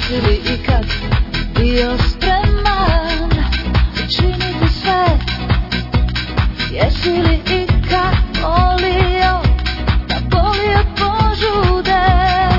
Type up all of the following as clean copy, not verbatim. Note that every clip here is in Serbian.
Jesi li ikad bio spreman učiniti sve? Jesi li ikad volio da boli od požude?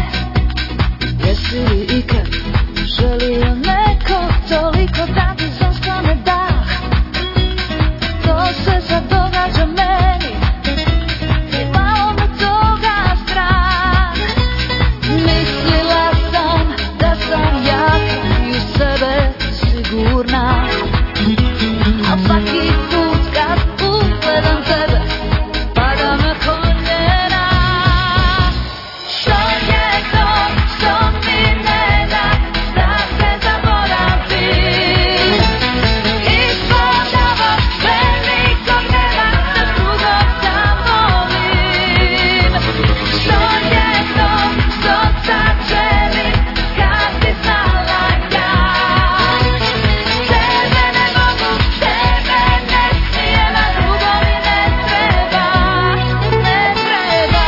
Jesi li ikad želio neko toliko da ti zastane dah? To se sad događa meni i malo me toga strah. Mislila sam da sam jaka i u sebe sigurna, a svaki put kad ugledam tebe pada me koljena. Što je to što mi ne da da te zaboravim? Ispoljava sve nikog nema, da drugog sam volim. Što je to što sad želim kad si znala ja? Tebe ne mogu, tebe ne smijem, a drugo mi ne treba, ne treba.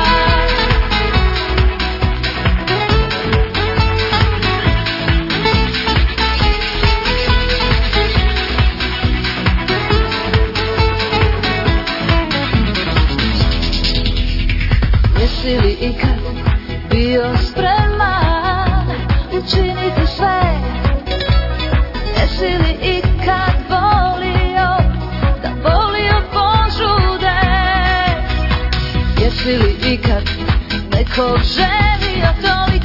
Jesi li ikad bio spreman učiniti sve? Jesi li ikad volio da boli od požude? Jesi li ikad nekog želio toliko